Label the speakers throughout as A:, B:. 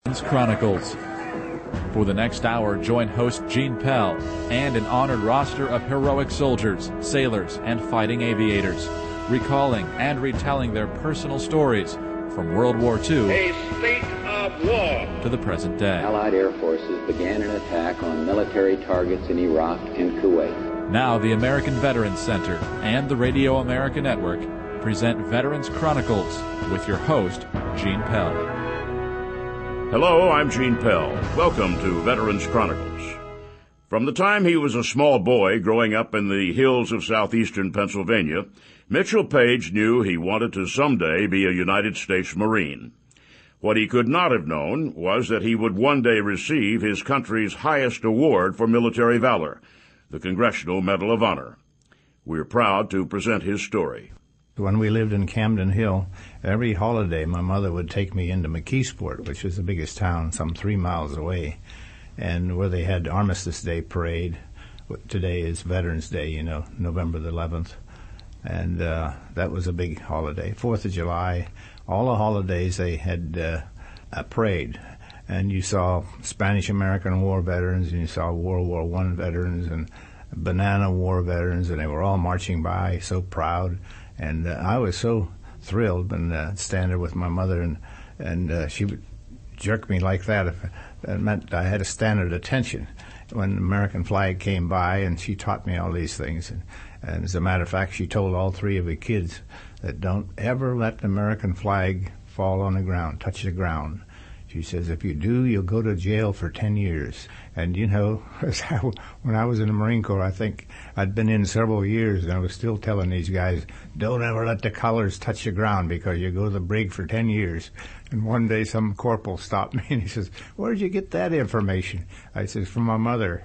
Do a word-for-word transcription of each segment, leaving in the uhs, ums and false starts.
A: Chronicles. For the next hour, join host Gene Pell and an honored roster of heroic soldiers, sailors, and fighting aviators, recalling and retelling their personal stories from World War Two
B: a state of war
A: to the present day.
C: Allied air forces began an attack on military targets in Iraq and Kuwait.
A: Now the American Veterans Center and the Radio America Network present Veterans Chronicles with your host, Gene Pell.
D: Hello, I'm Gene Pell. Welcome to Veterans Chronicles. From the time he was a small boy growing up in the hills of southeastern Pennsylvania, Mitchell Page knew he wanted to someday be a United States Marine. What he could not have known was that he would one day receive his country's highest award for military valor, the Congressional Medal of Honor. We're proud to present his story.
E: When we lived in Camden Hill, every holiday my mother would take me into McKeesport, which was the biggest town, some three miles away, and where they had Armistice Day parade. Today is Veterans Day, you know, November the eleventh, and uh, that was a big holiday. Fourth of July, all the holidays they had uh, a parade, and you saw Spanish-American War veterans, and you saw World War One veterans, and Banana War veterans, and they were all marching by, so proud. And uh, I was so thrilled and uh, stand there with my mother, and and uh, she would jerk me like that. If that meant I had to stand at attention when the American flag came by, and she taught me all these things. And, and as a matter of fact, she told all three of the kids that don't ever let the American flag fall on the ground, touch the ground. She says, if you do, you'll go to jail for ten years. And, you know, when I was in the Marine Corps, I think I'd been in several years, and I was still telling these guys, don't ever let the colors touch the ground because you go to the brig for ten years. And one day some corporal stopped me, and he says, where did you get that information? I says, from my mother.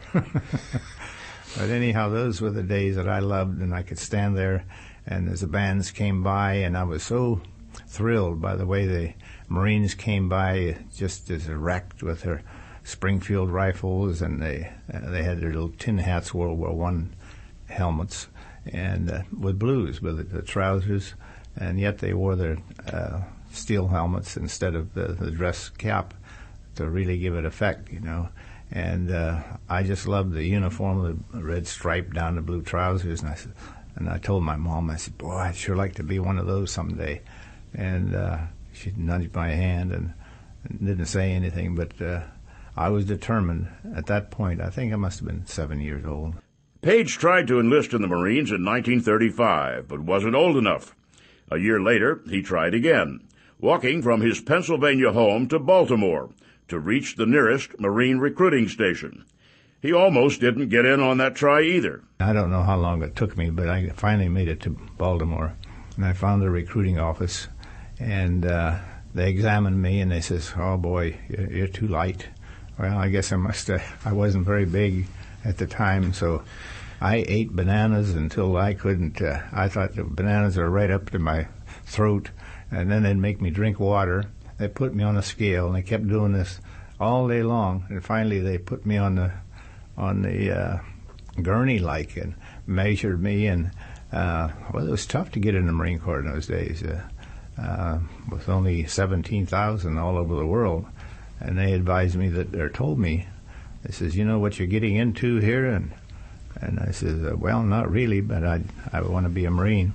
E: But anyhow, those were the days that I loved, and I could stand there, and as the bands came by, and I was so thrilled by the way the Marines came by just as erect with their Springfield rifles, and they uh, they had their little tin hats, World War One helmets, and uh, with blues, with the, the trousers, and yet they wore their uh, steel helmets instead of the, the dress cap to really give it effect, you know. And uh, I just loved the uniform, the red stripe down the blue trousers, and I said, and I told my mom, I said, boy, I'd sure like to be one of those someday. And uh, she nudged my hand and didn't say anything, but uh, I was determined at that point. I think I must have been seven years old.
D: Page tried to enlist in the Marines in nineteen thirty-five, but wasn't old enough. A year later, he tried again, walking from his Pennsylvania home to Baltimore to reach the nearest Marine recruiting station. He almost didn't get in on that try either.
E: I don't know how long it took me, but I finally made it to Baltimore, and I found the recruiting office. And uh, they examined me, and they says, oh, boy, you're, you're too light. Well, I guess I must have, I wasn't very big at the time, so I ate bananas until I couldn't. Uh, I thought the bananas are right up to my throat, and then they'd make me drink water. They put me on a scale, and they kept doing this all day long. And finally, they put me on the on the uh, gurney, like, and measured me. And, uh, well, it was tough to get in the Marine Corps in those days. Uh, Uh, with only seventeen thousand all over the world. And they advised me that, or told me, they says, you know what you're getting into here? And and I says, uh, well, not really, but I I want to be a Marine.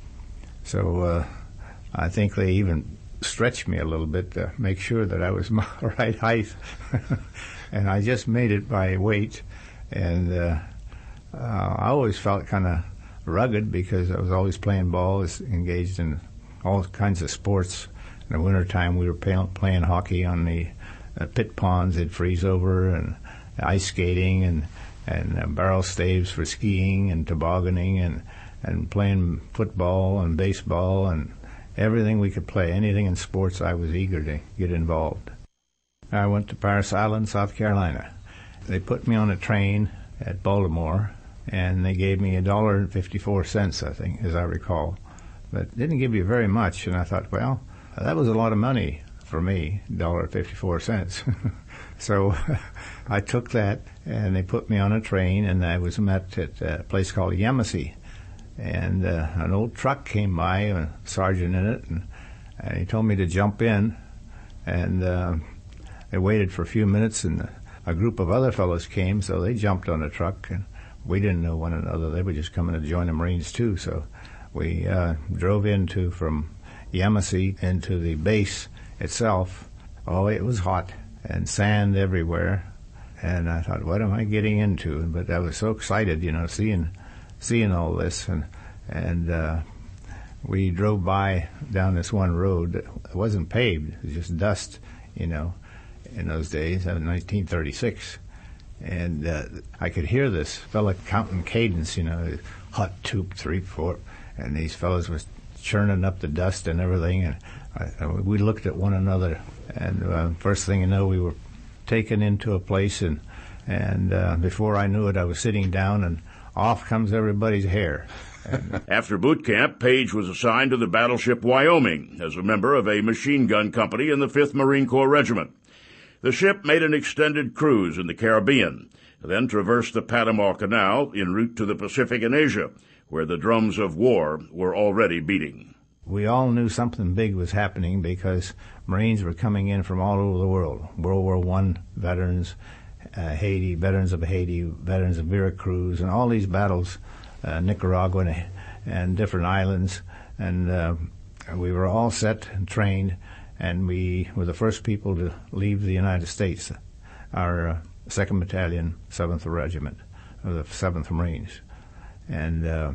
E: So uh, I think they even stretched me a little bit to make sure that I was my right height. And I just made it by weight. And uh, uh, I always felt kind of rugged because I was always playing ball, was engaged in all kinds of sports. In the wintertime, we were pay- playing hockey on the uh, pit ponds. They'd freeze over, and ice skating, and and uh, barrel staves for skiing and tobogganing, and and playing football and baseball and everything we could play. Anything in sports, I was eager to get involved. I went to Parris Island, South Carolina. They put me on a train at Baltimore, and they gave me a dollar and fifty-four cents, I think, as I recall. But didn't give you very much, and I thought, well, that was a lot of money for me, one dollar and fifty-four cents. So I took that, and they put me on a train, and I was met at a place called Yemassee. And uh, an old truck came by, a sergeant in it, and, and he told me to jump in. And uh, they waited for a few minutes, and a group of other fellows came, so they jumped on the truck, and we didn't know one another. They were just coming to join the Marines too, so we uh, drove into from Yamasee into the base itself. Oh, it was hot and sand everywhere, and I thought, what am I getting into? But I was so excited, you know, seeing seeing all this, and and uh, we drove by down this one road that wasn't paved; it was just dust, you know, in those days, in nineteen thirty-six. And uh, I could hear this fella counting cadence, you know, hot, two, three, four, and these fellas was churning up the dust and everything. And I, I, we looked at one another, and uh, first thing you know, we were taken into a place, and and uh, before I knew it, I was sitting down, and off comes everybody's hair.
D: After boot camp, Page was assigned to the battleship Wyoming as a member of a machine gun company in the fifth Marine Corps Regiment. The ship made an extended cruise in the Caribbean, then traversed the Panama Canal en route to the Pacific and Asia, where the drums of war were already beating.
E: We all knew something big was happening because Marines were coming in from all over the world. World War One veterans, uh, Haiti, veterans of Haiti, veterans of Veracruz, and all these battles, uh, Nicaragua and, and different islands. And uh, we were all set and trained, and we were the first people to leave the United States, our uh, second Battalion, seventh Regiment of the seventh Marines. And uh,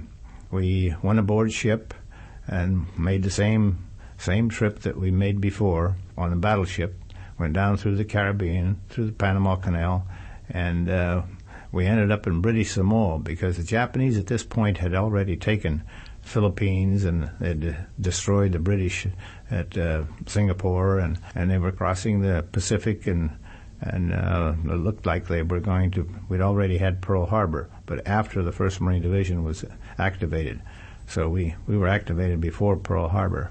E: we went aboard ship and made the same same trip that we made before on the battleship. Went down through the Caribbean, through the Panama Canal, and uh, we ended up in British Samoa because the Japanese at this point had already taken Philippines and had destroyed the British at uh, Singapore, and, and they were crossing the Pacific, and and uh, it looked like they were going to, we'd already had Pearl Harbor, but after the first Marine Division was activated. So we, we were activated before Pearl Harbor.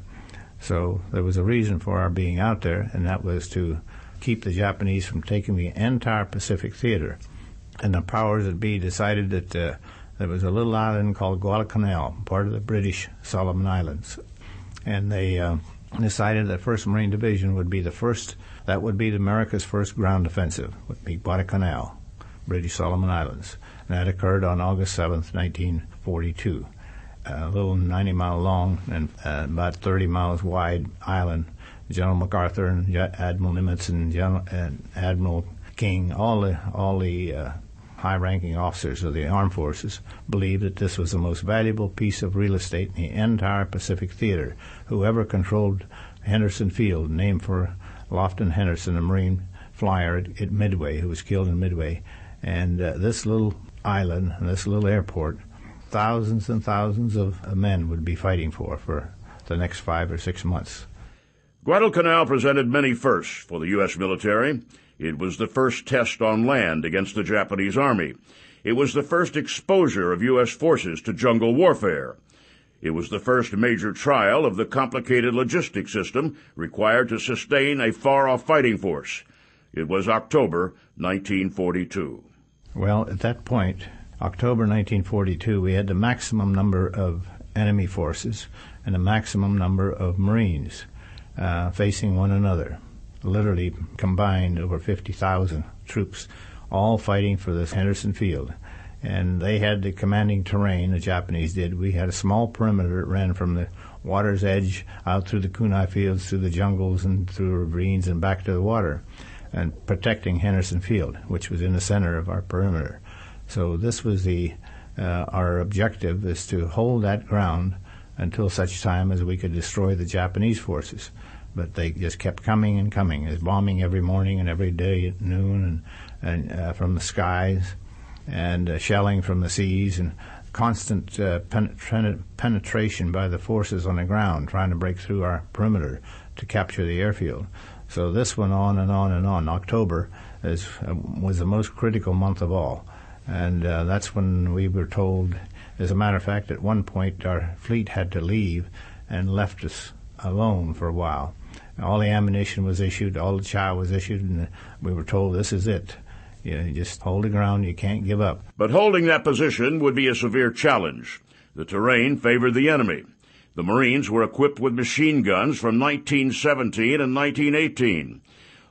E: So there was a reason for our being out there, and that was to keep the Japanese from taking the entire Pacific theater. And the powers that be decided that uh, there was a little island called Guadalcanal, part of the British Solomon Islands. And they uh, decided that first Marine Division would be the first, that would be America's first ground offensive, would be Guadalcanal, British Solomon Islands. And that occurred on August seventh, nineteen forty-two. A little ninety mile long and uh, about thirty miles wide island. General MacArthur and Admiral Nimitz and, General, and Admiral King, all the, all the uh, high-ranking officers of the armed forces, believed that this was the most valuable piece of real estate in the entire Pacific theater. Whoever controlled Henderson Field, named for Lofton Henderson, a Marine flyer at, at Midway, who was killed in Midway, and uh, this little island and this little airport, thousands and thousands of men would be fighting for for the next five or six months.
D: Guadalcanal presented many firsts for the U S military. It was the first test on land against the Japanese Army. It was the first exposure of U S forces to jungle warfare. It was the first major trial of the complicated logistics system required to sustain a far-off fighting force. It was October nineteen forty-two.
E: Well, at that point, October nineteen forty-two, we had the maximum number of enemy forces and the maximum number of Marines uh, facing one another, literally combined over fifty thousand troops, all fighting for this Henderson Field. And they had the commanding terrain, the Japanese did. We had a small perimeter that ran from the water's edge out through the kunai fields, through the jungles and through ravines and back to the water, and protecting Henderson Field, which was in the center of our perimeter. So this was the uh, our objective, is to hold that ground until such time as we could destroy the Japanese forces. But they just kept coming and coming. There's bombing every morning and every day at noon, and, and uh, from the skies, and uh, shelling from the seas, and constant uh, penet- penetration by the forces on the ground, trying to break through our perimeter to capture the airfield. So this went on and on and on. October is, uh, was the most critical month of all. And uh, that's when we were told, as a matter of fact, at one point our fleet had to leave and left us alone for a while. All the ammunition was issued, all the chow was issued, and we were told, this is it. You know, you just hold the ground, you can't give up.
D: But holding that position would be a severe challenge. The terrain favored the enemy. The Marines were equipped with machine guns from nineteen seventeen and nineteen eighteen.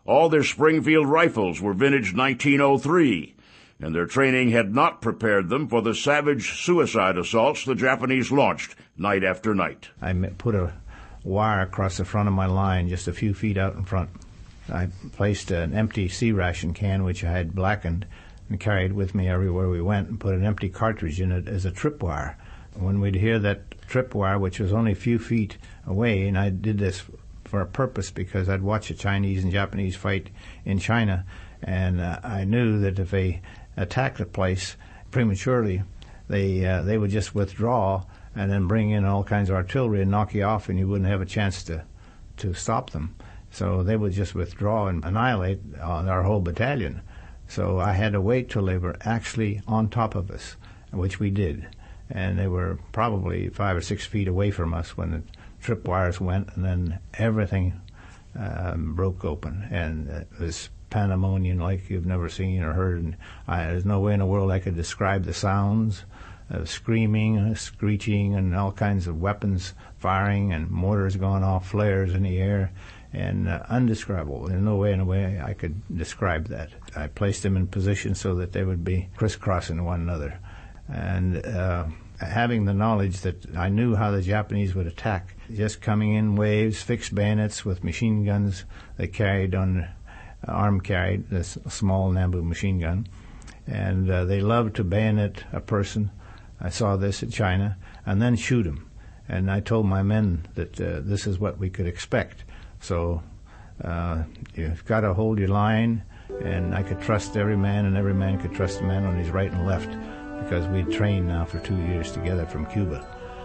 D: All their Springfield rifles were vintage nineteen oh three, and their training had not prepared them for the savage suicide assaults the Japanese launched night after night.
E: I put a wire across the front of my line, just a few feet out in front. I placed an empty C-ration can, which I had blackened, and carried with me everywhere we went, and put an empty cartridge in it as a tripwire. When we'd hear that tripwire, which was only a few feet away, and I did this for a purpose because I'd watched the Chinese and Japanese fight in China, and uh, I knew that if they attacked the place prematurely, they uh, they would just withdraw and then bring in all kinds of artillery and knock you off, and you wouldn't have a chance to to stop them. So they would just withdraw and annihilate uh, our whole battalion. So I had to wait till they were actually on top of us, which we did. And they were probably five or six feet away from us when the tripwires went, and then everything um, broke open. And it was pandemonium like you've never seen or heard. And I, there's no way in the world I could describe the sounds of screaming, uh, screeching, and all kinds of weapons firing, and mortars going off, flares in the air. And uh, undescribable. There's no way in a way I could describe that. I placed them in position so that they would be crisscrossing one another. And uh, having the knowledge that I knew how the Japanese would attack, just coming in waves, fixed bayonets with machine guns they carried on, uh, arm carried, this small Nambu machine gun. And uh, they loved to bayonet a person. I saw this in China, and then shoot him. And I told my men that uh, this is what we could expect. So uh, you've got to hold your line, and I could trust every man, and every man could trust the man on his right and left, because we'd trained now for two years together from Cuba.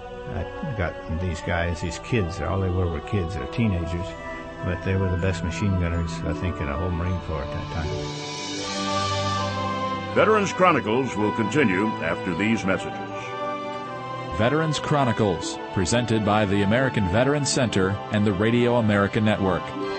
E: I got these guys, these kids, all they were were kids, they're teenagers, but they were the best machine gunners, I think, in the whole Marine Corps at that time.
D: Veterans Chronicles will continue after these messages.
A: Veterans Chronicles, presented by the American Veterans Center and the Radio America Network.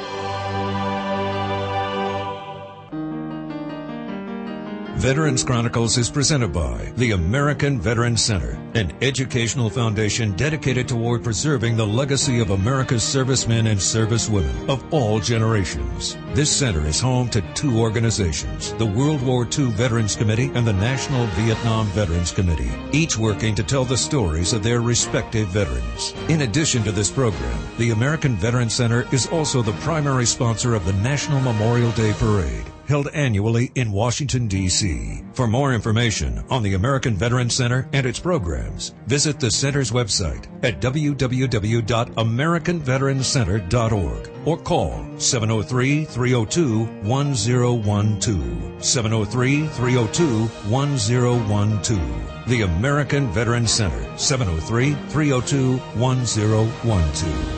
F: Veterans Chronicles is presented by the American Veterans Center, an educational foundation dedicated toward preserving the legacy of America's servicemen and servicewomen of all generations. This center is home to two organizations, the World War Two Veterans Committee and the National Vietnam Veterans Committee, each working to tell the stories of their respective veterans. In addition to this program, the American Veterans Center is also the primary sponsor of the National Memorial Day Parade, held annually in Washington, D C For more information on the American Veterans Center and its programs, visit the center's website at w w w dot american veterans center dot org or call seven oh three, three oh two, one oh one two, seven oh three, three oh two, one oh one two. The American Veterans Center, seven oh three, three oh two, one oh one two.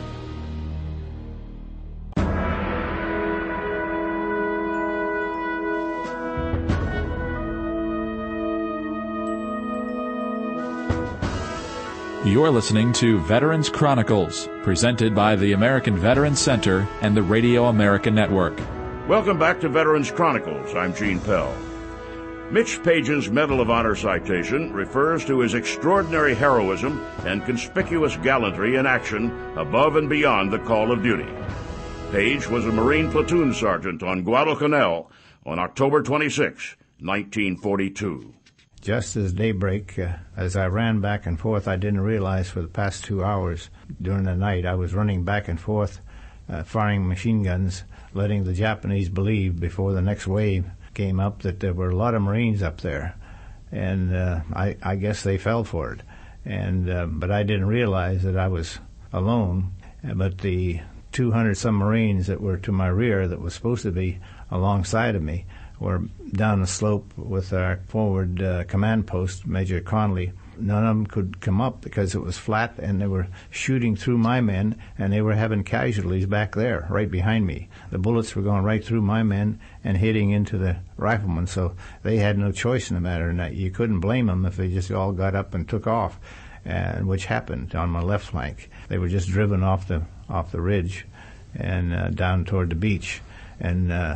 A: You're listening to Veterans Chronicles, presented by the American Veterans Center and the Radio America Network.
D: Welcome back to Veterans Chronicles. I'm Gene Pell. Mitch Page's Medal of Honor citation refers to his extraordinary heroism and conspicuous gallantry in action above and beyond the call of duty. Page was a Marine platoon sergeant on Guadalcanal on October twenty-sixth, nineteen forty-two.
E: Just as daybreak, uh, as I ran back and forth, I didn't realize for the past two hours during the night I was running back and forth, uh, firing machine guns, letting the Japanese believe before the next wave came up that there were a lot of Marines up there. And uh, I, I guess they fell for it. And uh, but I didn't realize that I was alone. But the two hundred some Marines that were to my rear that was supposed to be alongside of me were down the slope with our forward uh, command post, Major Conley. None of them could come up because it was flat, and they were shooting through my men, and they were having casualties back there, right behind me. The bullets were going right through my men and hitting into the riflemen, so they had no choice in the matter, and that you couldn't blame them if they just all got up and took off, and which happened on my left flank. They were just driven off the off the ridge and uh, down toward the beach, and uh,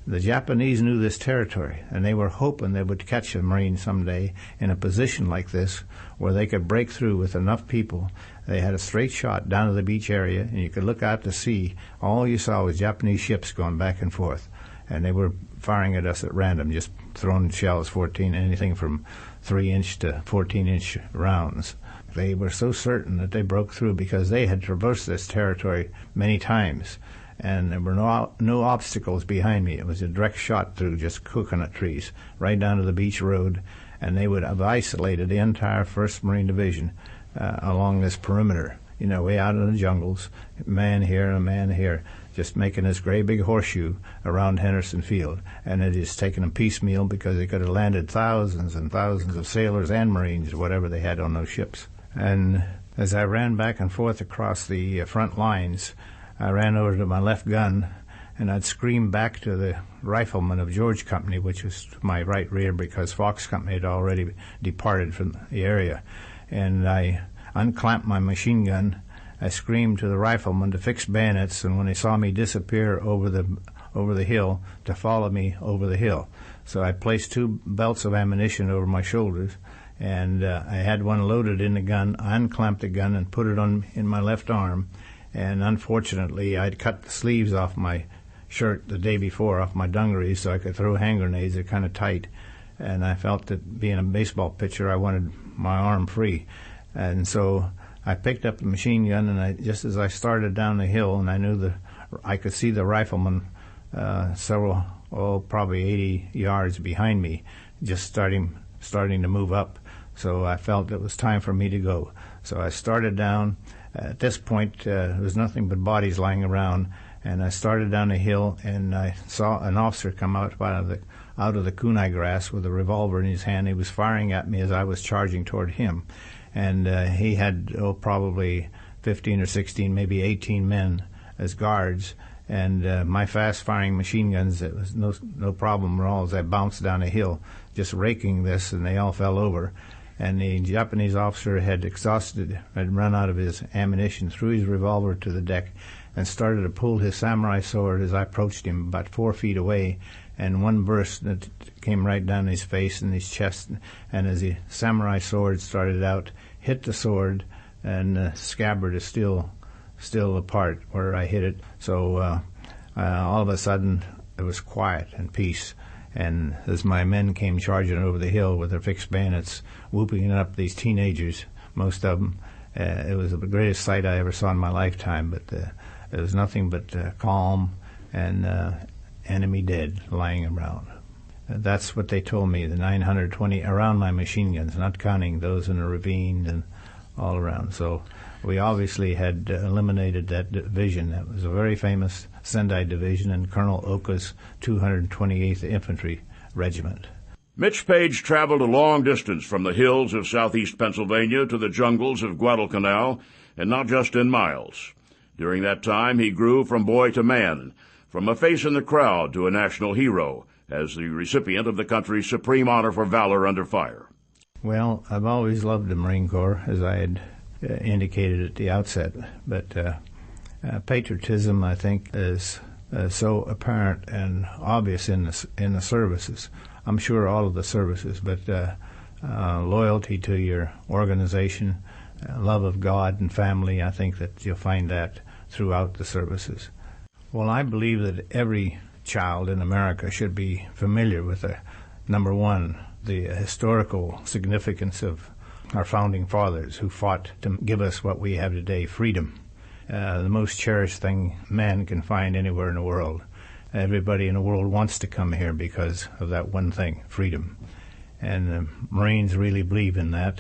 E: The Japanese knew this territory, and they were hoping they would catch a Marine someday in a position like this where they could break through with enough people. They had a straight shot down to the beach area, and you could look out to sea. All you saw was Japanese ships going back and forth, and they were firing at us at random, just throwing shells, fourteen, anything from three-inch to fourteen-inch rounds. They were so certain that they broke through because they had traversed this territory many times, and there were no no obstacles behind me. It was a direct shot through just coconut trees, right down to the beach road, and they would have isolated the entire first Marine Division uh, along this perimeter, you know, way out in the jungles, a man here and a man here, just making this great big horseshoe around Henderson Field. And it is taken them piecemeal because they could have landed thousands and thousands of sailors and Marines, whatever they had on those ships. And as I ran back and forth across the uh, front lines, I ran over to my left gun, and I'd scream back to the rifleman of George Company, which was my right rear because Fox Company had already departed from the area. And I unclamped my machine gun. I screamed to the rifleman to fix bayonets, and when he saw me disappear over the over the hill, to follow me over the hill. So I placed two belts of ammunition over my shoulders, and uh, I had one loaded in the gun. I unclamped the gun and put it on in my left arm, and unfortunately I'd cut the sleeves off my shirt the day before, off my dungarees, so I could throw hand grenades. They're kind of tight, and I felt that being a baseball pitcher, I wanted my arm free. And so I picked up the machine gun, and I, just as I started down the hill, and I knew the, I could see the rifleman uh, several, oh, probably eighty yards behind me, just starting starting to move up. So I felt it was time for me to go. So I started down. At this point, uh, there was nothing but bodies lying around, and I started down the hill, and I saw an officer come out out of the out of the kunai grass with a revolver in his hand. He was firing at me as I was charging toward him. And uh, he had, oh, probably fifteen or sixteen, maybe eighteen men as guards. And uh, my fast-firing machine guns, it was no no problem at all as I bounced down a hill, just raking this, and they all fell over. And the Japanese officer had exhausted, had run out of his ammunition, threw his revolver to the deck, and started to pull his samurai sword as I approached him about four feet away. And one burst that came right down his face and his chest, and as the samurai sword started out, hit the sword, and the scabbard is still still apart where I hit it. So uh, uh, all of a sudden it was quiet and peace. And as my men came charging over the hill with their fixed bayonets, whooping up these teenagers, most of them, uh, it was the greatest sight I ever saw in my lifetime. But uh, it was nothing but uh, calm and uh, enemy dead lying around. Uh, that's what they told me, the nine hundred twenty around my machine guns, not counting those in the ravine and all around. So we obviously had uh, eliminated that division. That was a very famous Sendai Division and Colonel Oka's two hundred twenty-eighth Infantry Regiment.
D: Mitch Page traveled a long distance from the hills of southeast Pennsylvania to the jungles of Guadalcanal, and not just in miles. During that time, he grew from boy to man, from a face in the crowd to a national hero, as the recipient of the country's supreme honor for valor under fire.
E: Well, I've always loved the Marine Corps, as I had uh, indicated at the outset, but uh, uh, patriotism, I think, is uh, so apparent and obvious in the, in the services. I'm sure all of the services, but uh, uh, loyalty to your organization, uh, love of God and family, I think that you'll find that throughout the services. Well, I believe that every child in America should be familiar with, the, number one, the historical significance of our founding fathers who fought to give us what we have today, freedom, uh, the most cherished thing man can find anywhere in the world. Everybody in the world wants to come here because of that one thing, freedom. And the Marines really believe in that,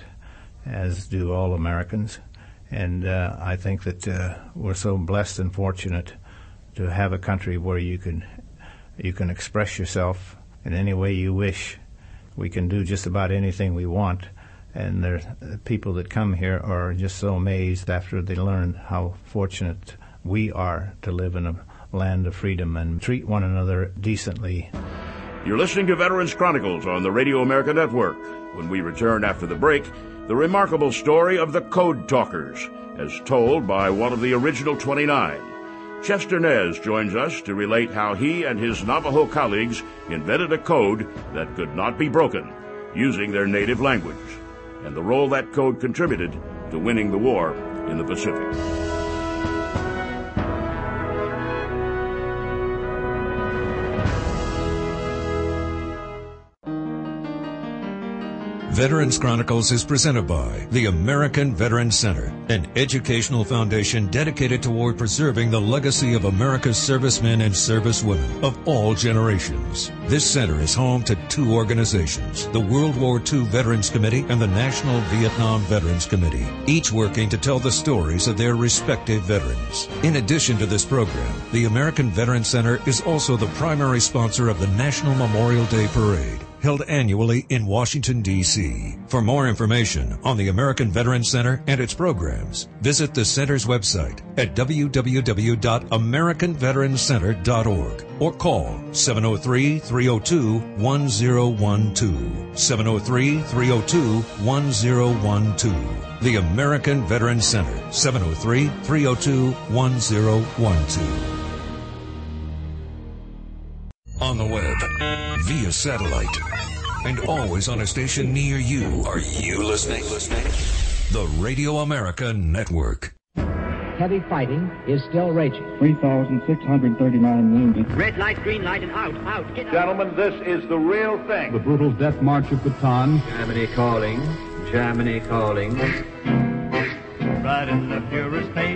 E: as do all Americans. And uh, I think that uh, we're so blessed and fortunate to have a country where you can you can express yourself in any way you wish. We can do just about anything we want. And there, the people that come here are just so amazed after they learn how fortunate we are to live in a land of freedom and treat one another decently.
D: You're listening to Veterans Chronicles on the Radio America Network. When we return after the break, the remarkable story of the Code Talkers, as told by one of the original twenty-nine. Chester Nez joins us to relate how he and his Navajo colleagues invented a code that could not be broken using their native language, and the role that code contributed to winning the war in the Pacific.
F: Veterans Chronicles is presented by the American Veterans Center, an educational foundation dedicated toward preserving the legacy of America's servicemen and servicewomen of all generations. This center is home to two organizations, the World War Two Veterans Committee and the National Vietnam Veterans Committee, each working to tell the stories of their respective veterans. In addition to this program, the American Veterans Center is also the primary sponsor of the National Memorial Day Parade, held annually in Washington, D C For more information on the American Veterans Center and its programs, visit the center's website at w w w dot american veterans center dot org or call seven oh three, three oh two, one oh one two, seven oh three, three oh two, one oh one two. The American Veterans Center, seven oh three, three oh two, one oh one two. On the web, via satellite, and always on a station near you. Are you listening? Listening? The Radio America Network.
G: Heavy fighting is still raging.
H: three thousand six hundred thirty-nine wounded.
B: Red light, green light, and out, out, get out.
I: Gentlemen, this is the real thing.
H: The brutal death march of Bataan.
J: Germany calling, Germany calling.
K: Right in the Fuhrer's face.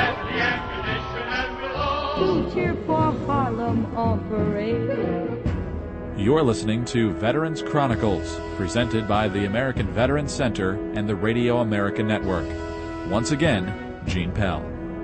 L: Who cheer for Harlem on parade?
A: You're listening to Veterans Chronicles, presented by the American Veterans Center and the Radio America Network. Once again, Gene Pell.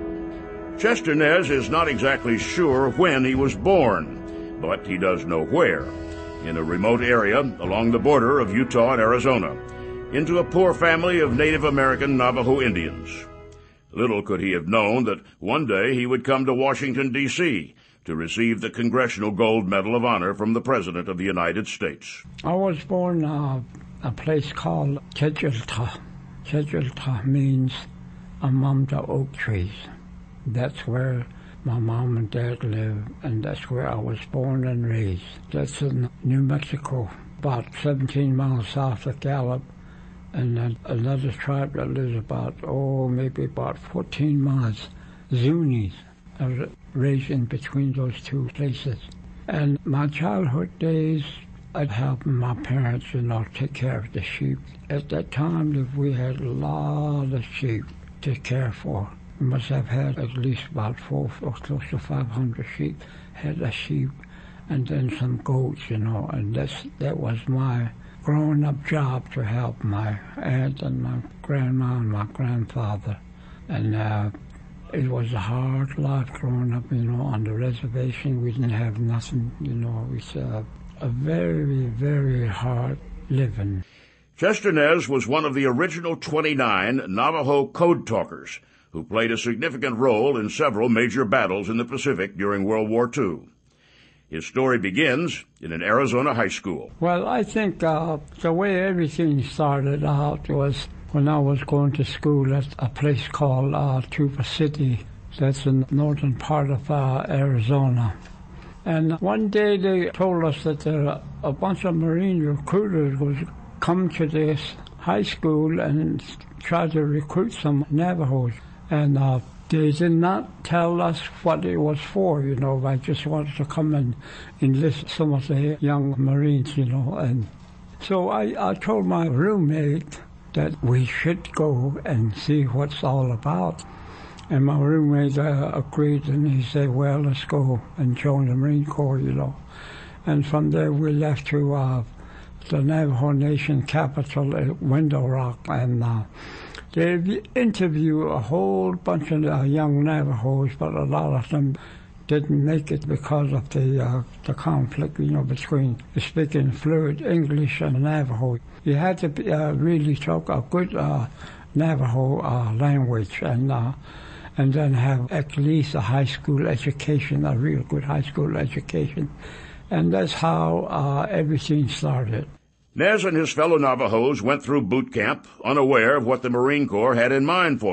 D: Chester Nez is not exactly sure when he was born, but he does know where. In a remote area along the border of Utah and Arizona, into a poor family of Native American Navajo Indians. Little could he have known that one day he would come to Washington, D C to receive the Congressional Gold Medal of Honor from the President of the United States.
M: I was born uh, a place called Chedjulta. Chedjulta means among the oak trees. That's where my mom and dad live, and that's where I was born and raised. That's in New Mexico, about seventeen miles south of Gallup. And then another tribe that lives about, oh, maybe about fourteen miles, Zunis. I was raised in between those two places. And my childhood days, I'd help my parents, you know, take care of the sheep. At that time, we had a lot of sheep to care for. We must have had at least about four or close to five hundred sheep, had a sheep, and then some goats, you know, and that's, that was my grown-up job to help my aunt and my grandma and my grandfather. And uh, it was a hard life growing up, you know, on the reservation. We didn't have nothing, you know. It was uh, a very, very hard living.
D: Chester Nez was one of the original twenty-nine Navajo code talkers who played a significant role in several major battles in the Pacific during World War Two. His story begins in an Arizona high school.
M: Well, I think uh, the way everything started out was when I was going to school at a place called uh, Tuba City. That's in the northern part of uh, Arizona. And one day they told us that there a bunch of Marine recruiters would come to this high school and try to recruit some Navajos. And uh, they did not tell us what it was for, you know. I just wanted to come and enlist some of the young Marines, you know. And so I, I told my roommate that we should go and see what's all about. And my roommate uh, agreed, and he said, well, let's go and join the Marine Corps, you know. And from there we left to uh, the Navajo Nation capital at Window Rock, and uh, they interviewed a whole bunch of uh, young Navajos, but a lot of them didn't make it because of the uh, the conflict, you know, between speaking fluent English and Navajo. You had to be, uh, really talk a good uh, Navajo uh, language, and uh, and then have at least a high school education, a real good high school education. And that's how uh, everything started.
D: Nez and his fellow Navajos went through boot camp unaware of what the Marine Corps had in mind for them,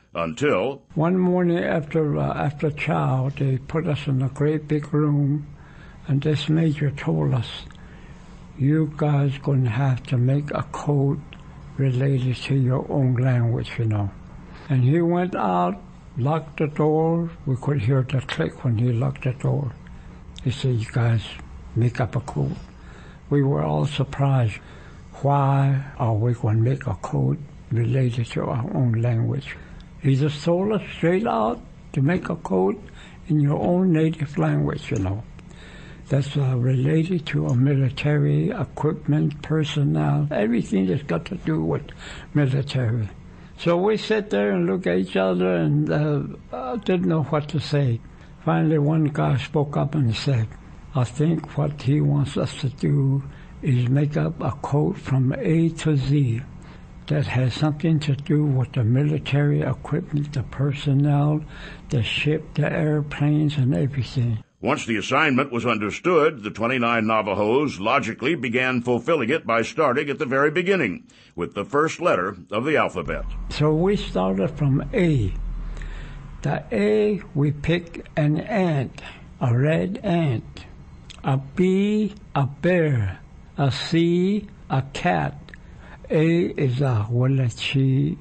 D: Until
M: one morning after uh, after chow, they put us in a great big room, and this major told us, "You guys going to have to make a code related to your own language, you know." And he went out, locked the door. We could hear the click when he locked the door. He said, "You guys make up a code." We were all surprised. Why are we going to make a code related to our own language? He just told us straight out to make a code in your own native language, you know. That's uh, related to a military, equipment, personnel, everything that's got to do with military. So we sat there and looked at each other and uh, uh, didn't know what to say. Finally, one guy spoke up and said, "I think what he wants us to do is make up a code from A to Z that has something to do with the military equipment, the personnel, the ship, the airplanes, and everything."
D: Once the assignment was understood, the twenty-nine Navajos logically began fulfilling it by starting at the very beginning, with the first letter of the alphabet.
M: So we started from A. The A, we picked an ant, a red ant. A B, a bear. A C, a cat. A is a walachi.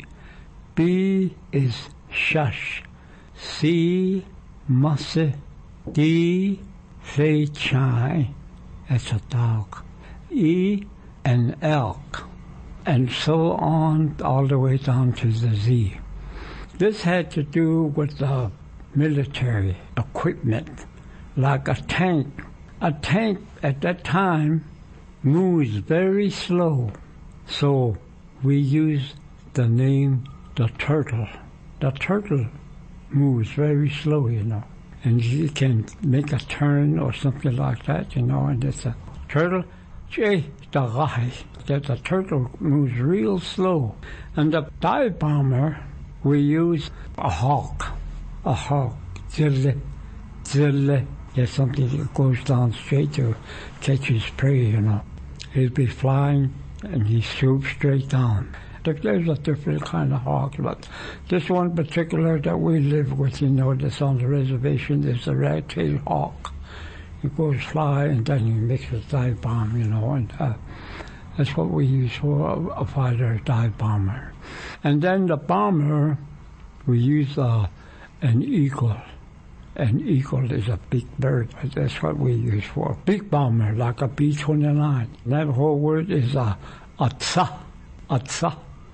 M: B is shush. C, musse. D, say chai. That's a dog. E, an elk. And so on all the way down to the Z. This had to do with the military equipment, like a tank. A tank at that time moves very slow, so we use the name the turtle. The turtle moves very slow, you know, and you can make a turn or something like that, you know, and it's a turtle. That the turtle moves real slow. And the dive bomber, we use a hawk. A hawk. Zille, zille. There's something that goes down straight to catch his prey, you know. He'd be flying, and he swoops straight down. There's a different kind of hawk, but this one particular that we live with, you know, that's on the reservation, is a red-tailed hawk. He goes fly, and then he makes a dive bomb, you know, and uh, that's what we use for a, a fighter dive bomber. And then the bomber, we use uh, an eagle. An eagle is a big bird, but that's what we use for a big bomber, like a B twenty-nine. That whole word is a atsa, atsa,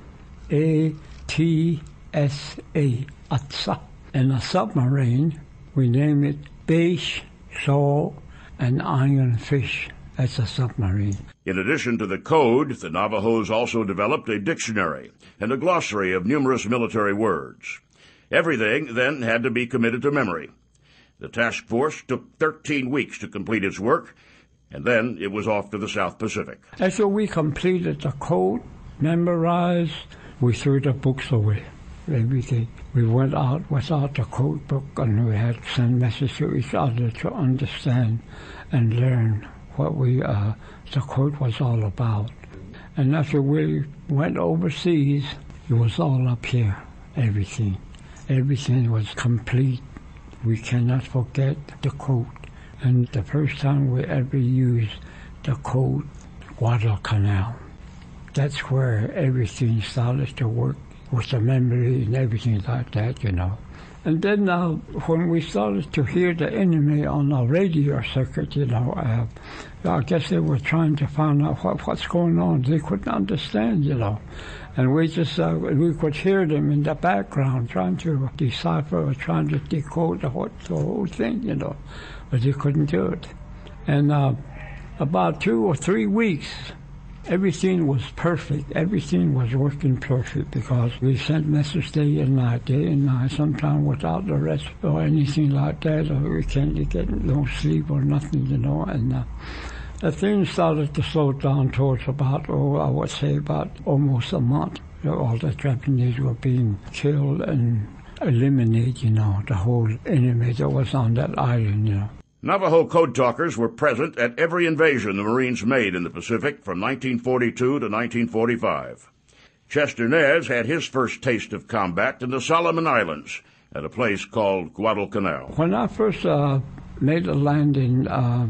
M: A T S A, atsa. And a submarine, we name it Beige Shoal and Iron Fish. That's a submarine.
D: In addition to the code, the Navajos also developed a dictionary and a glossary of numerous military words. Everything then had to be committed to memory. The task force took thirteen weeks to complete its work, and then it was off to the South Pacific.
M: After we completed the code, memorized, we threw the books away, everything. We went out without the code book, and we had to send messages to each other to understand and learn what we uh, the code was all about. And after we went overseas, it was all up here, everything. Everything was complete. We cannot forget the code. And the first time we ever used the code, Guadalcanal. That's where everything started to work with the memory and everything like that, you know. And then uh, when we started to hear the enemy on the radio circuit, you know, uh, I guess they were trying to find out what, what's going on. They couldn't understand, you know. And we just, uh, we could hear them in the background trying to decipher or trying to decode the whole, the whole thing, you know. But they couldn't do it. And uh, about two or three weeks, everything was perfect. Everything was working perfect because we sent messages day and night, day and night, sometimes without the rest or anything like that, or we can't get no sleep or nothing, you know. And uh, the things started to slow down towards about, oh, I would say about almost a month. All the Japanese were being killed and eliminated, you know, the whole enemy that was on that island, you know.
D: Navajo code talkers were present at every invasion the Marines made in the Pacific from nineteen forty-two to nineteen forty-five. Chester Nez had his first taste of combat in the Solomon Islands at a place called Guadalcanal.
M: When I first uh, made a landing, uh,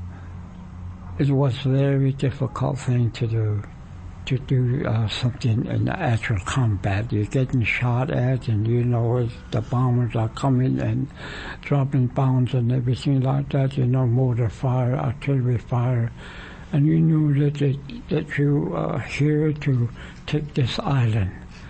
M: it was a very difficult thing to do, to do uh, something in actual combat. You're getting shot at, and you know the bombers are coming and dropping bombs and everything like that, you know, mortar fire, artillery fire. And you knew that, it, that you are here to take this island.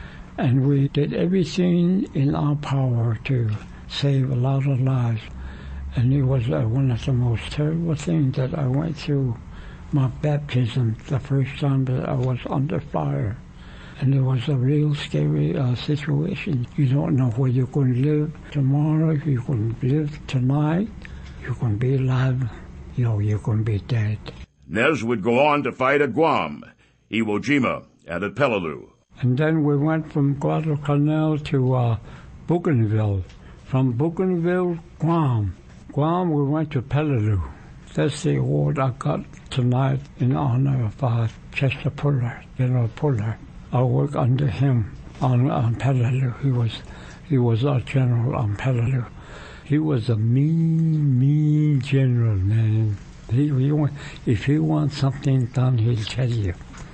M: And we did everything in our power to save a lot of lives. And it was uh, one of the most terrible things that I went through, my baptism, the first time that I was under fire. And it was a real scary uh, situation. You don't know where you're going to live tomorrow, if you're going to live tonight, you're going to be alive, you know, you're going to be dead.
D: Nez would go on to fight at Guam, Iwo Jima, and at Peleliu.
M: And then we went from Guadalcanal to uh, Bougainville. From Bougainville, Guam. Guam, we went to Peleliu. That's the award I got tonight in honor of uh, Chester Puller, General Puller. I worked under him on, on Peleliu. He was, he was our general on Peleliu. He was a mean, mean general, man. He, he, if he wants something done, he'll tell you.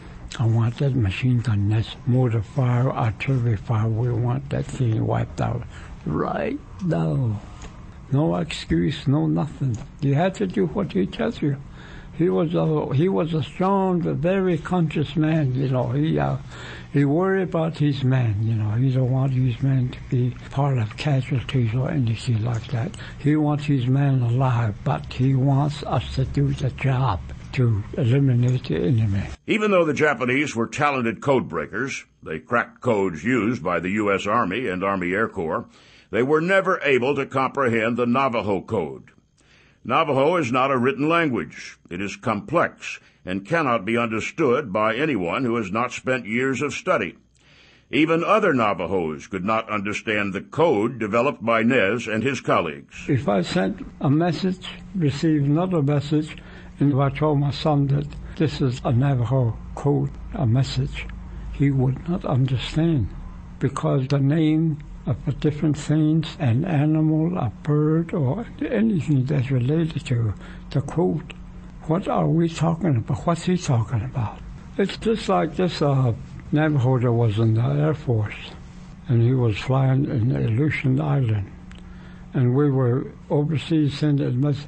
M: I want that machine gun, that's mortar fire, artillery fire. We want that thing wiped out right now. No excuse, no nothing. You had to do what he tells you. He was a he was a strong, but very conscious man. You know, he uh, he worried about his men. You know, he don't want his men to be part of casualties or anything like that. He wants his men alive, but he wants us to do the job to eliminate the enemy.
D: Even though the Japanese were talented code breakers, they cracked codes used by the U S Army and Army Air Corps, they were never able to comprehend the Navajo code. Navajo is not a written language. It is complex and cannot be understood by anyone who has not spent years of study. Even other Navajos could not understand the code developed by Nez and his colleagues.
M: If I sent a message, received another message, and I told my son that this is a Navajo code, a message, he would not understand, because the name of a different things, an animal, a bird, or anything that's related to the code. What are we talking about? What's he talking about? It's just like this uh, Navajo that was in the Air Force, and he was flying in Aleutian Island, and we were overseas sending it.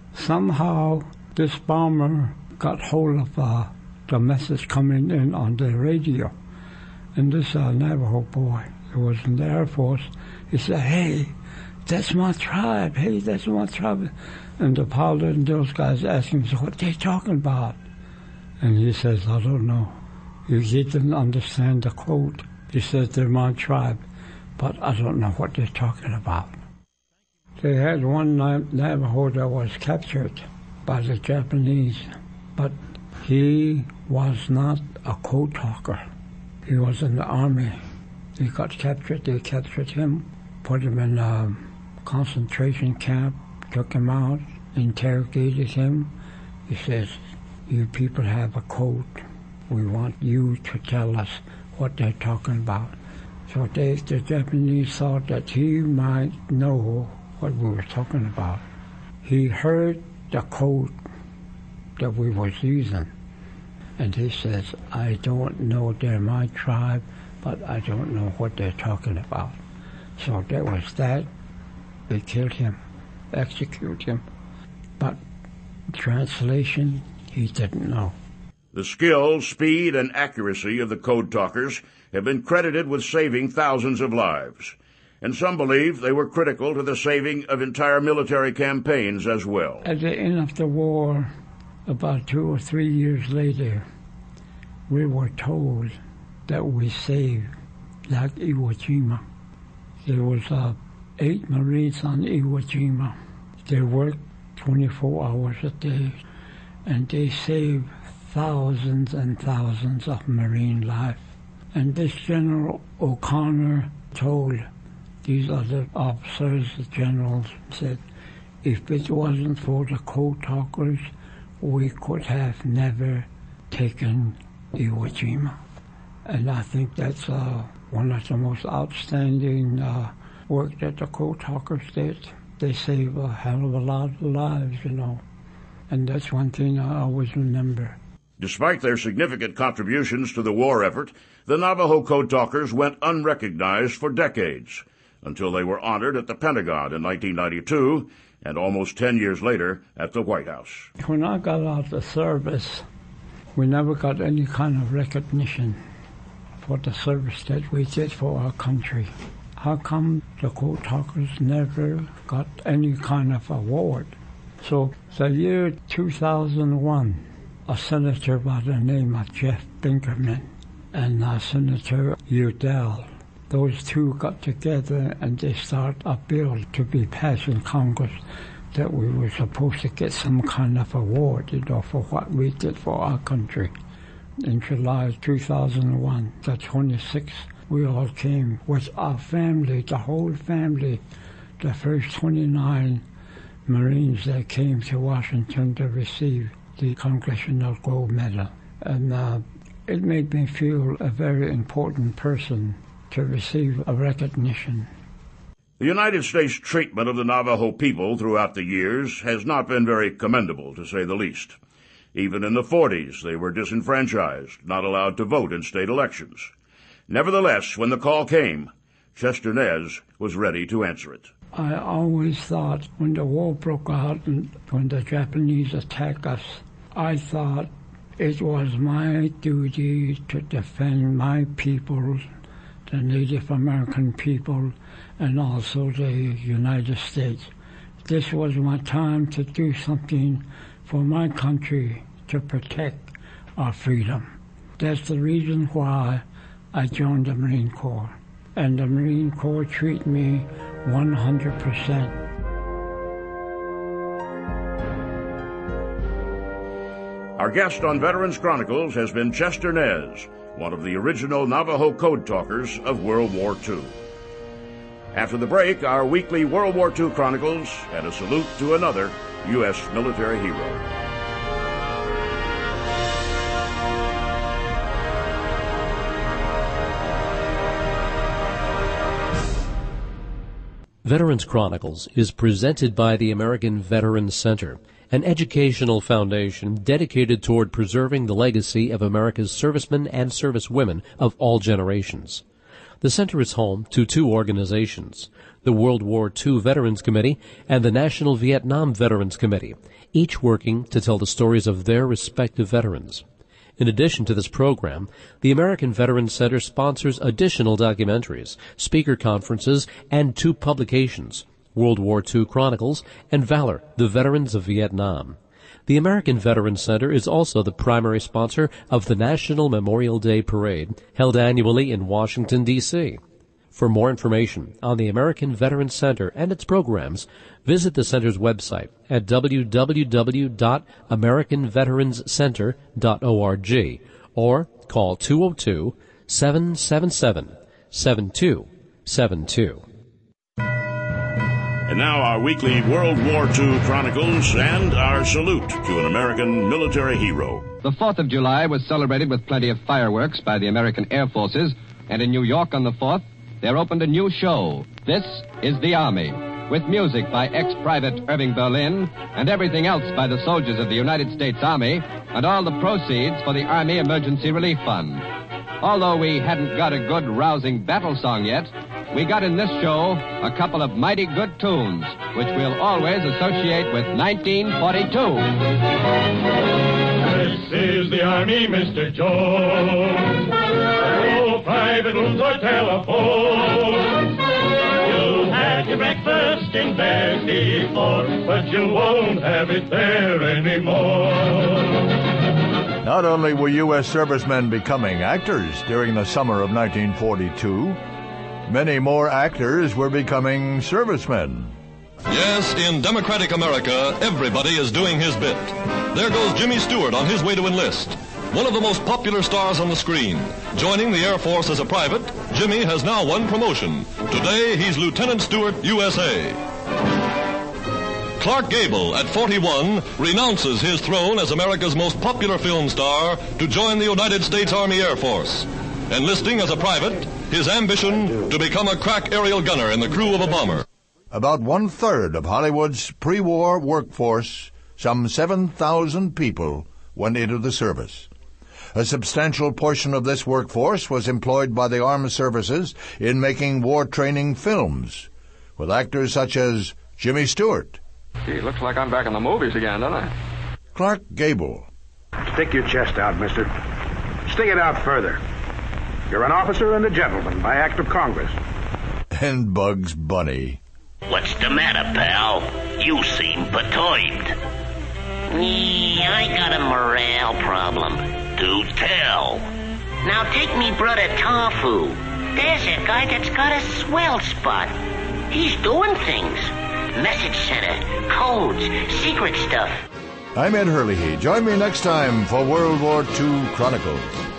M: Somehow this bomber got hold of uh, the message coming in on the radio, and this uh, Navajo boy who was in the Air Force, he said, "Hey, that's my tribe. Hey, that's my tribe." And the pilot and those guys asked him, "So what are they talking about?" And he says, "I don't know. He didn't understand the code." He says, "They're my tribe, but I don't know what they're talking about." They had one Navajo that was captured by the Japanese, but he was not a code talker. He was in the army. He got captured. They captured him, put him in a concentration camp, took him out, interrogated him. He says, "You people have a code. We want you to tell us what they're talking about." So they, the Japanese thought that he might know what we were talking about. He heard the code that we was using, and he says, "I don't know, they're my tribe, but I don't know what they're talking about." So that was that. They killed him, executed him. But translation, he didn't know.
D: The skill, speed, and accuracy of the code talkers have been credited with saving thousands of lives, and some believe they were critical to the saving of entire military campaigns as well.
M: At the end of the war, about two or three years later, we were told that we saved, like Iwo Jima. There was uh, eight Marines on Iwo Jima. They worked twenty-four hours a day, and they saved thousands and thousands of Marine life. And this General O'Connor told these other officers, the generals, said, if it wasn't for the code talkers, we could have never taken Iwo Jima. And I think that's uh, one of the most outstanding uh, work that the Code Talkers did. They saved a hell of a lot of lives, you know. And that's one thing I always remember.
D: Despite their significant contributions to the war effort, the Navajo Code Talkers went unrecognized for decades, until they were honored at the Pentagon in nineteen ninety-two, and almost ten years later at the White House.
M: When I got out of the service, we never got any kind of recognition for the service that we did for our country. How come the Code Talkers never got any kind of award? So the year two thousand one, a senator by the name of Jeff Binkerman and uh, Senator Udell, those two got together and they started a bill to be passed in Congress that we were supposed to get some kind of award, you know, for what we did for our country. In July two thousand one, the twenty-sixth, we all came with our family, the whole family, the first twenty-nine Marines that came to Washington to receive the Congressional Gold Medal. And uh, it made me feel a very important person to receive a recognition.
D: The United States treatment of the Navajo people throughout the years has not been very commendable, to say the least. Even in the forties, they were disenfranchised, not allowed to vote in state elections. Nevertheless, when the call came, Chester Nez was ready to answer it.
M: I always thought when the war broke out and when the Japanese attacked us, I thought it was my duty to defend my people, the Native American people, and also the United States. This was my time to do something for my country to protect our freedom. That's the reason why I joined the Marine Corps. And the Marine Corps treated me one hundred percent.
D: Our guest on Veterans Chronicles has been Chester Nez, one of the original Navajo Code Talkers of World War Two. After the break, our weekly World War Two Chronicles and a salute to another U S military hero.
N: Veterans Chronicles is presented by the American Veterans Center, an educational foundation dedicated toward preserving the legacy of America's servicemen and servicewomen of all generations. The center is home to two organizations, the World War Two Veterans Committee and the National Vietnam Veterans Committee, each working to tell the stories of their respective veterans. In addition to this program, the American Veterans Center sponsors additional documentaries, speaker conferences, and two publications, World War Two Chronicles and Valor, the Veterans of Vietnam. The American Veterans Center is also the primary sponsor of the National Memorial Day Parade, held annually in Washington, D C For more information on the American Veterans Center and its programs, visit the center's website at w w w dot american veterans center dot org or call two oh two, seven seven seven, seven two seven two.
D: And now our weekly World War Two Chronicles and our salute to an American military hero.
O: The fourth of July was celebrated with plenty of fireworks by the American Air Forces, and in New York on the fourth, there opened a new show. This is The Army, with music by ex-Private Irving Berlin and everything else by the soldiers of the United States Army, and all the proceeds for the Army Emergency Relief Fund. Although we hadn't got a good, rousing battle song yet, we got in this show a couple of mighty good tunes, which we'll always associate with nineteen forty-two.
P: This is the Army, Mister Jones. Oh, private rooms or telephones. You had your breakfast in bed before, but you won't have it there anymore.
Q: Not only were U S servicemen becoming actors during the summer of nineteen forty-two, many more actors were becoming servicemen.
R: Yes, in democratic America, everybody is doing his bit. There goes Jimmy Stewart on his way to enlist. One of the most popular stars on the screen. Joining the Air Force as a private, Jimmy has now won promotion. Today, he's Lieutenant Stewart, U S A. Clark Gable, at forty-one, renounces his throne as America's most popular film star to join the United States Army Air Force. Enlisting as a private, his ambition to become a crack aerial gunner in the crew of a bomber.
Q: About one-third of Hollywood's pre-war workforce, some seven thousand people, went into the service. A substantial portion of this workforce was employed by the armed services in making war-training films, with actors such as Jimmy Stewart.
S: Gee, looks like I'm back in the movies again, doesn't it?
Q: Clark Gable.
I: Stick your chest out, mister. Stick it out further. You're an officer and a gentleman by act of Congress.
Q: And Bugs Bunny.
T: What's the matter, pal? You seem perturbed. Yeah, I got a morale problem. Do tell. Now take me brother Tofu. There's a guy that's got a swell spot. He's doing things. Message center, codes, secret stuff.
Q: I'm Ed Hurley. Join me next time for World War Two Chronicles.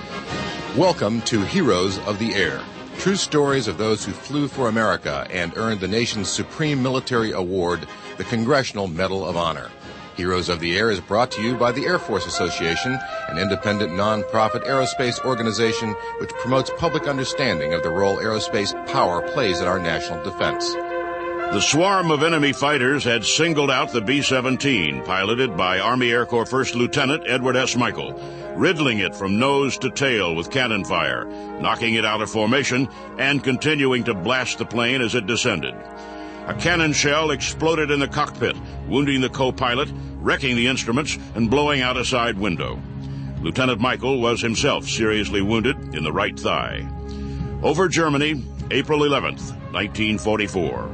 U: Welcome to Heroes of the Air. True stories of those who flew for America and earned the nation's supreme military award, the Congressional Medal of Honor. Heroes of the Air is brought to you by the Air Force Association, an independent non-profit aerospace organization which promotes public understanding of the role aerospace power plays in our national defense.
D: The swarm of enemy fighters had singled out the B seventeen, piloted by Army Air Corps First Lieutenant Edward S. Michael, riddling it from nose to tail with cannon fire, knocking it out of formation, and continuing to blast the plane as it descended. A cannon shell exploded in the cockpit, wounding the co-pilot, wrecking the instruments, and blowing out a side window. Lieutenant Michael was himself seriously wounded in the right thigh. Over Germany, April eleventh, nineteen forty-four.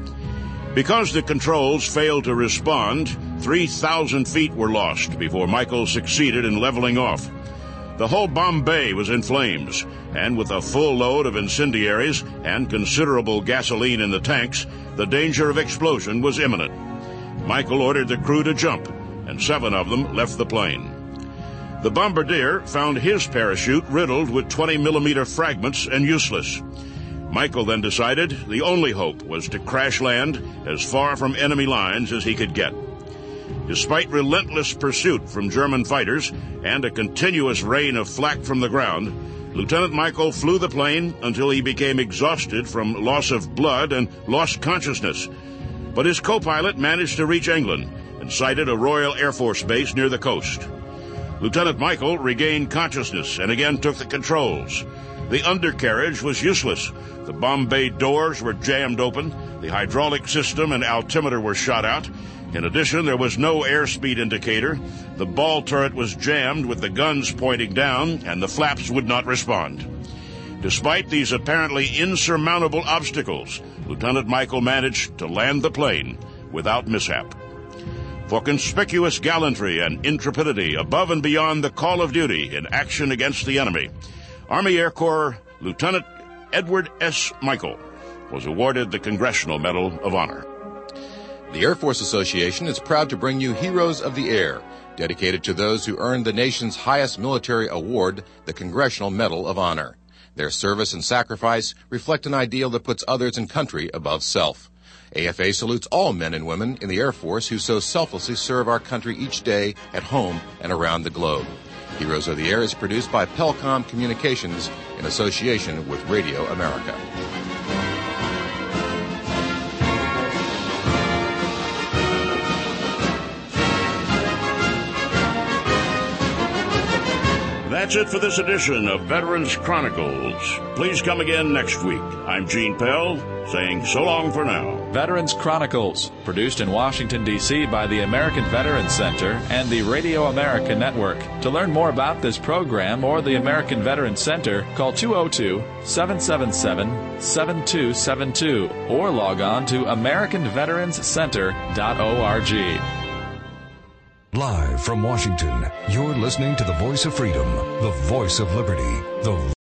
D: Because the controls failed to respond, three thousand feet were lost before Michael succeeded in leveling off. The whole bomb bay was in flames, and with a full load of incendiaries and considerable gasoline in the tanks, the danger of explosion was imminent. Michael ordered the crew to jump, and seven of them left the plane. The bombardier found his parachute riddled with twenty millimeter fragments and useless. Michael then decided the only hope was to crash land as far from enemy lines as he could get. Despite relentless pursuit from German fighters and a continuous rain of flak from the ground, Lieutenant Michael flew the plane until he became exhausted from loss of blood and lost consciousness. But his co-pilot managed to reach England and sighted a Royal Air Force base near the coast. Lieutenant Michael regained consciousness and again took the controls. The undercarriage was useless. The bomb bay doors were jammed open. The hydraulic system and altimeter were shot out. In addition, there was no airspeed indicator. The ball turret was jammed with the guns pointing down, and the flaps would not respond. Despite these apparently insurmountable obstacles, Lieutenant Michael managed to land the plane without mishap. For conspicuous gallantry and intrepidity above and beyond the call of duty in action against the enemy, Army Air Corps Lieutenant Edward S. Michael was awarded the Congressional Medal of Honor.
U: The Air Force Association is proud to bring you Heroes of the Air, dedicated to those who earned the nation's highest military award, the Congressional Medal of Honor. Their service and sacrifice reflect an ideal that puts others and country above self. A F A salutes all men and women in the Air Force who so selflessly serve our country each day at home and around the globe. Heroes of the Air is produced by Pelcom Communications in association with Radio America.
D: That's it for this edition of Veterans Chronicles. Please come again next week. I'm Gene Pell, saying so long for now.
A: Veterans Chronicles, produced in Washington, D C by the American Veterans Center and the Radio America Network. To learn more about this program or the American Veterans Center, call two oh two, seven seven seven, seven two seven two or log on to american veterans center dot org.
F: Live from Washington, you're listening to the Voice of Freedom, the voice of liberty, the